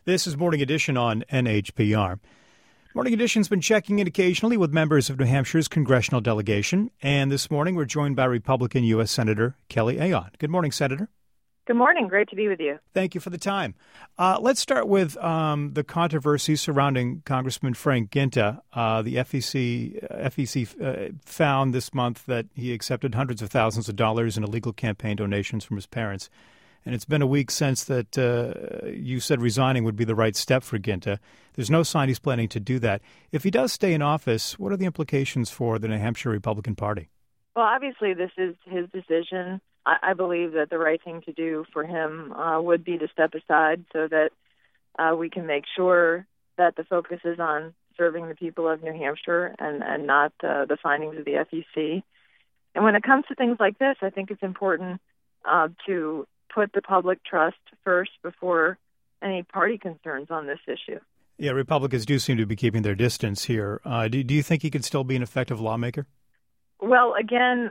This is Morning Edition on NHPR. Morning Edition's been checking in occasionally with members of New Hampshire's congressional delegation, and this morning we're joined by Republican U.S. Senator Kelly Ayotte. Good morning, Senator. Good morning. Great to be with you. Thank you for the time. Let's start with the controversy surrounding Congressman Frank Guinta. The FEC found this month that he accepted hundreds of thousands of dollars in illegal campaign donations from his parents. And it's been a week since that you said resigning would be the right step for Guinta. There's no sign he's planning to do that. If he does stay in office, what are the implications for the New Hampshire Republican Party? Well, obviously, this is his decision. I believe that the right thing to do for him would be to step aside so that we can make sure that the focus is on serving the people of New Hampshire and not the findings of the FEC. And when it comes to things like this, I think it's important to put the public trust first before any party concerns on this issue. Yeah, Republicans do seem to be keeping their distance here. Do you think he could still be an effective lawmaker? Well, again,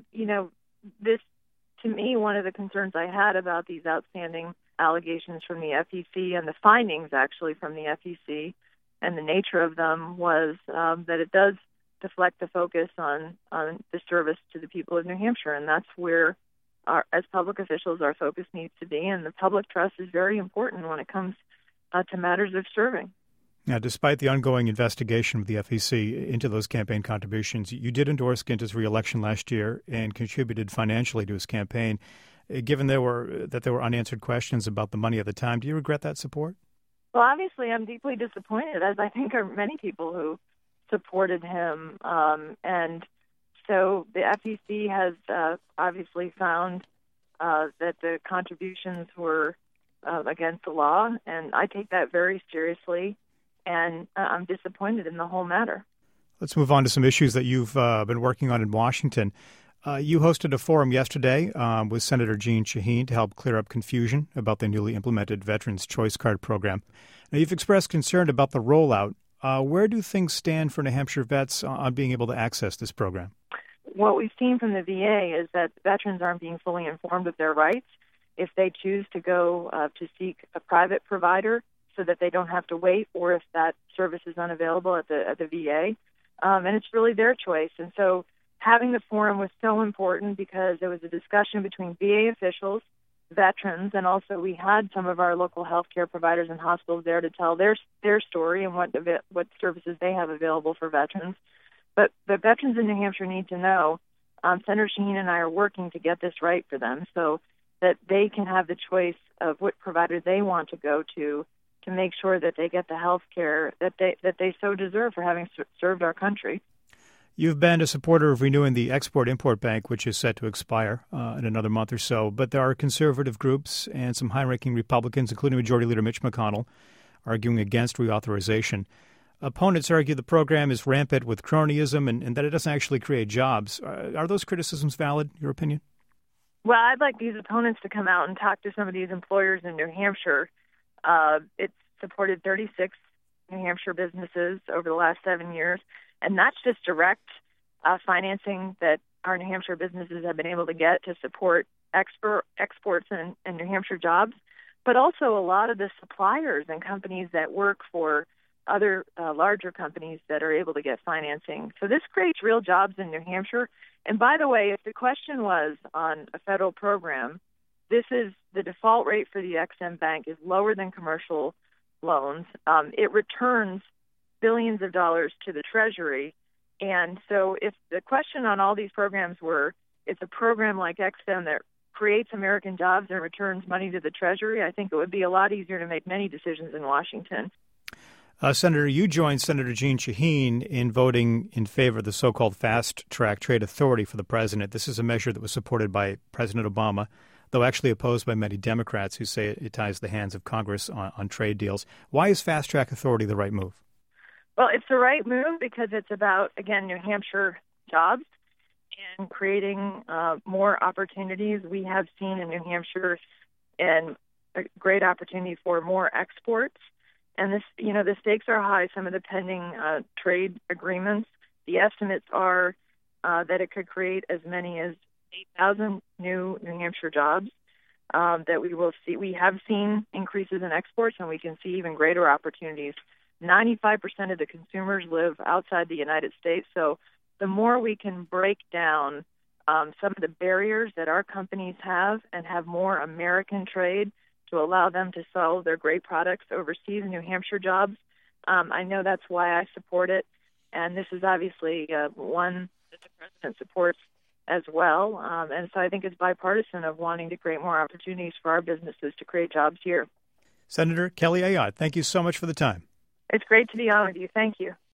this, to me, one of the concerns I had about these outstanding allegations from the FEC and the findings, actually, from the FEC and the nature of them was that it does deflect the focus on the service to the people of New Hampshire, and that's where, as public officials, our focus needs to be, and the public trust is very important when it comes to matters of serving. Now, despite the ongoing investigation of the FEC into those campaign contributions, you did endorse Guinta's re-election last year and contributed financially to his campaign. Given there were unanswered questions about the money at the time, do you regret that support? Well, obviously, I'm deeply disappointed, as I think are many people who supported him. And so the FEC has obviously found that the contributions were against the law, and I take that very seriously. And I'm disappointed in the whole matter. Let's move on to some issues that you've been working on in Washington. You hosted a forum yesterday with Senator Jeanne Shaheen to help clear up confusion about the newly implemented Veterans Choice Card program. Now, you've expressed concern about the rollout. Where do things stand for New Hampshire vets on being able to access this program? What we've seen from the VA is that veterans aren't being fully informed of their rights. If they choose to go to seek a private provider, so that they don't have to wait, or if that service is unavailable at the VA. And it's really their choice. And so having the forum was so important because there was a discussion between VA officials, veterans, and also we had some of our local healthcare providers and hospitals there to tell their story and what services they have available for veterans. But the veterans in New Hampshire need to know Senator Shaheen and I are working to get this right for them so that they can have the choice of what provider they want to go to make sure that they get the health care that they so deserve for having served our country. You've been a supporter of renewing the Export-Import Bank, which is set to expire in another month or so. But there are conservative groups and some high-ranking Republicans, including Majority Leader Mitch McConnell, arguing against reauthorization. Opponents argue the program is rampant with cronyism and that it doesn't actually create jobs. Are those criticisms valid, your opinion? Well, I'd like these opponents to come out and talk to some of these employers in New Hampshire. It's supported 36 New Hampshire businesses over the last 7 years, and that's just direct financing that our New Hampshire businesses have been able to get to support exports and New Hampshire jobs, but also a lot of the suppliers and companies that work for other larger companies that are able to get financing. So this creates real jobs in New Hampshire. And by the way, if the question was on a federal program, this is the default rate for the EXIM Bank is lower than commercial loans. It returns billions of dollars to the Treasury. And so if the question on all these programs were, it's a program like EXIM that creates American jobs and returns money to the Treasury, I think it would be a lot easier to make many decisions in Washington. Senator, you joined Senator Jeanne Shaheen in voting in favor of the so-called fast-track trade authority for the president. This is a measure that was supported by President Obama, though actually opposed by many Democrats who say it ties the hands of Congress on trade deals. Why is fast-track authority the right move? Well, it's the right move because it's about, again, New Hampshire jobs and creating more opportunities. We have seen in New Hampshire and a great opportunity for more exports. And this, the stakes are high. Some of the pending trade agreements, the estimates are that it could create as many as 8,000 new Hampshire jobs. that we will see. We have seen increases in exports, and we can see even greater opportunities. 95% of the consumers live outside the United States, so the more we can break down some of the barriers that our companies have and have more American trade to allow them to sell their great products overseas, New Hampshire jobs, I know that's why I support it. And this is obviously one that the president supports as well. And so I think it's bipartisan of wanting to create more opportunities for our businesses to create jobs here. Senator Kelly Ayotte, thank you so much for the time. It's great to be on with you. Thank you.